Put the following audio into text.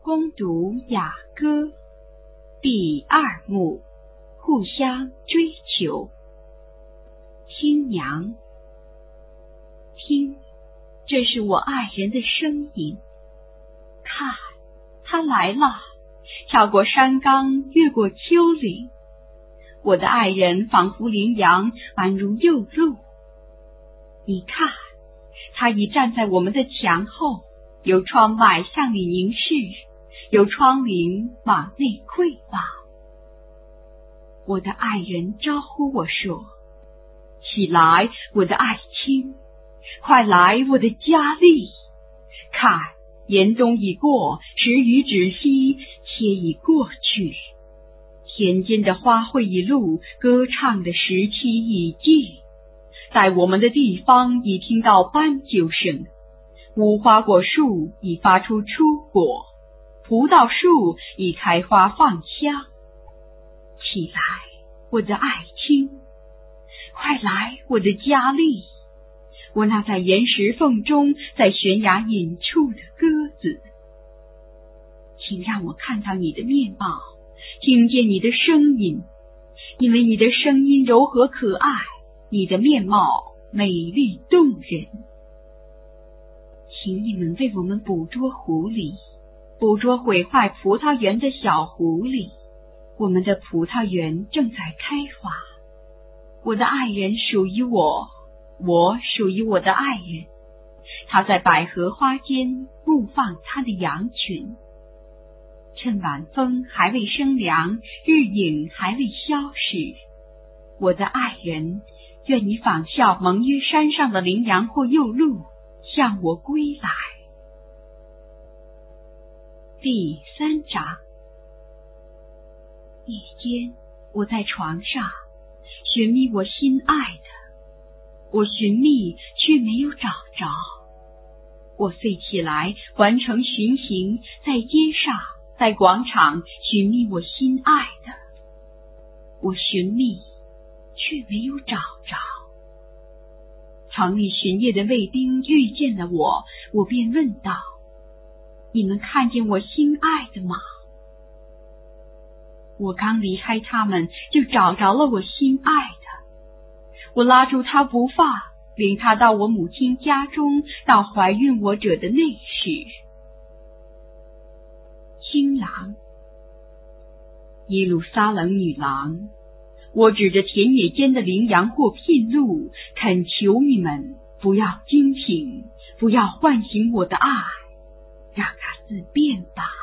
攻读雅歌第2幕，互相追求。新娘，听，这是我爱人的声音。看，他来了，跳过山岗，越过丘陵。我的爱人仿佛羚羊，宛如幼鹿。你看，他已站在我们的墙后，由窗外向你凝视，由窗棂往内窥望。我的爱人招呼我说：起来，我的爱卿，快来，我的佳丽。看，严冬已过，时雨止息，且已过去。田间的花卉已露，歌唱的时期已尽。在我们的地方已听到斑鸠声，无花果树已发出初果，葡萄树已开花放香。起来，我的爱卿，快来，我的佳丽，我那在岩石缝中，在悬崖隐处的鸽子。请让我看到你的面貌，听见你的声音，因为你的声音柔和可爱，你的面貌美丽动人。请你们为我们捕捉狐狸，捕捉毁坏葡萄园的小狐狸。我们的葡萄园正在开花，我的爱人属于我，我属于我的爱人。他在百合花间牧放他的羊群。趁晚风还未生凉，日影还未消逝，我的爱人，愿你仿效蒙约山上的羚羊或幼鹿，向我归来。第3章。夜间，我在床上寻觅我心爱的，我寻觅却没有找着。我遂起来完成巡行，在街上，在广场寻觅我心爱的，我寻觅却没有找着。城里巡夜的卫兵遇见了我，我便问道：你们看见我心爱的吗？我刚离开他们，就找着了我心爱的。我拉住他不放，领他到我母亲家中，到怀孕我者的内室。新郎，耶路撒冷女郎，我指着田野间的羚羊或牝鹿，恳求你们不要惊醒，不要唤醒我的爱，让它自变吧。